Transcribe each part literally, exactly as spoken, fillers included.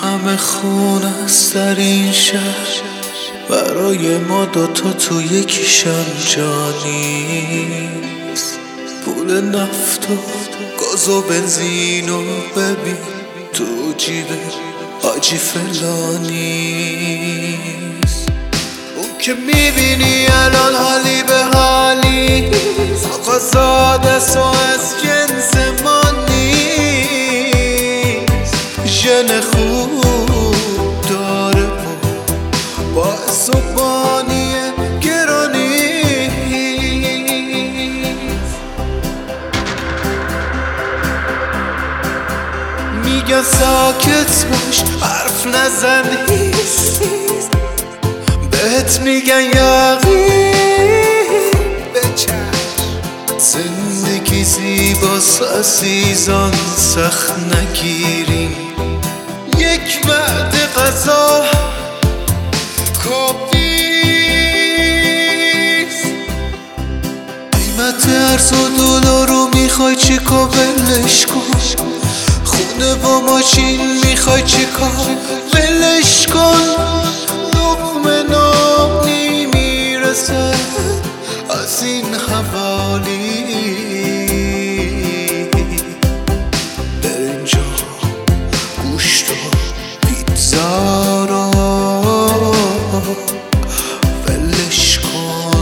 همه خون است در این شهر، برای ما دوتا تو یکیشم جانیست. پول نفت و گاز و بنزین و ببین تو جیب حاجی فلانیست. اون که میبینی الان حالی به حالی آقا زاده سو از جنس ما نیست. ژن خوب داره ما باعث و بانی گرانیست. میگن ساکت باش حرف نزن هیست، بهت میگن یقین بچشم. زندگی زیباست عزیزان سخت نگیریم، یک وعده غذا کابیست. قیمت ارز و دلار رو میخوای چیکار ولش کن، خونه با ماشین میخوای چیکار ولش کن. لقمه نام نمیرسه از این حوالی، برنج و گوشت و پیتزا رو ولش کن.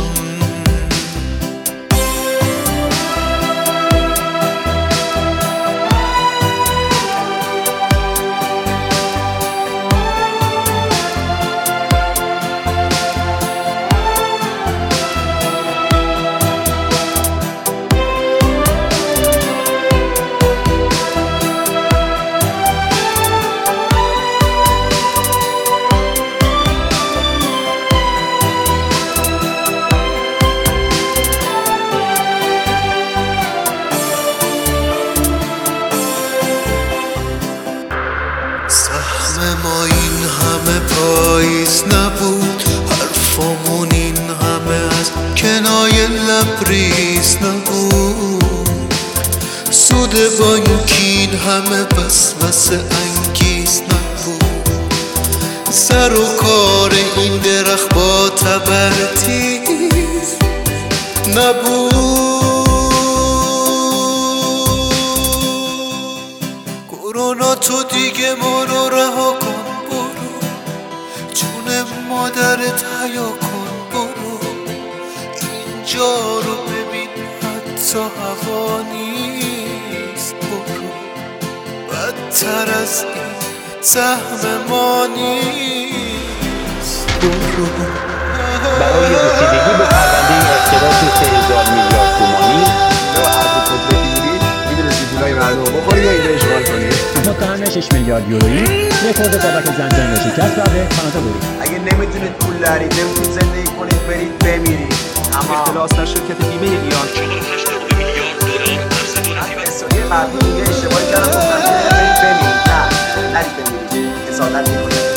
سهم ما این همه پاییز نبود، حرفامون این همه از کنایه لبریز نبود. سود بانکین همه وسوسه انگیز نبود. سر و کار این درخت با تبرتیز نبود. کرونا تو دیگه ما رو رها کن برو، جون مادرت حیا کن برو. اینجا رو ببین حتی هوا نیست برو، بدتر از این سهم ما نیست برو. برای رسیدگی به پرونده اختلاس سه هزار میلیارد تومانی یا هر دو قدرتی بودید میدونستید جولای مردم رو بخوری یا اینجا اشغال کنید. متهم شش میلیارد یورویی رکورد بابک زنجان رو شکست کرده کانادا برید. اگه نمیتونید پول دارید نمیتونید زندگی کنید برید بمیرید. اما اختلاس در شرکت بیمه ایران چهارصد و هشتاد و دو میلیارد دلار از اسرائیل مردم دیگه اشتباهی کردن گفتن که برید بمیرید. نه نرید بمیرید، حسادت میکنید.